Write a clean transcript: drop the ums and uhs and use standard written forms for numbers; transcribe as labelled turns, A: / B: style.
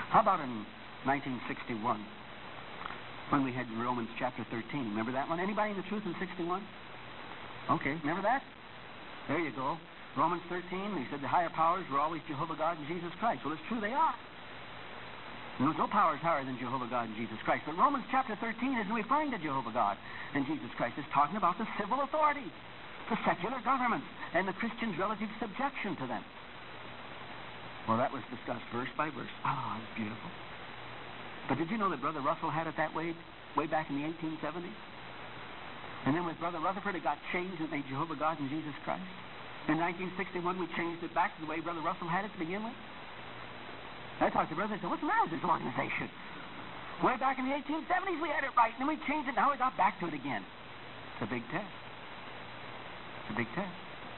A: How about in 1961, when we had Romans chapter 13? Remember that one? Anybody in the truth in 61? Okay, remember that? There you go. Romans 13, he said the higher powers were always Jehovah God and Jesus Christ. Well, it's true, they are. There's no powers higher than Jehovah God and Jesus Christ. But Romans chapter 13 isn't referring to Jehovah God and Jesus Christ. It's talking about the civil authorities, the secular governments, and the Christians' relative subjection to them. Well, that was discussed verse by verse. Oh, it's beautiful. But did you know that Brother Russell had it that way back in the 1870s? And then with Brother Rutherford, it got changed and made Jehovah God and Jesus Christ. In 1961, we changed it back to the way Brother Russell had it to begin with. I talked to Brother and said, what's the matter with this organization? Way back in the 1870s, we had it right, and then we changed it, and now we got back to it again. It's a big test. It's a big test.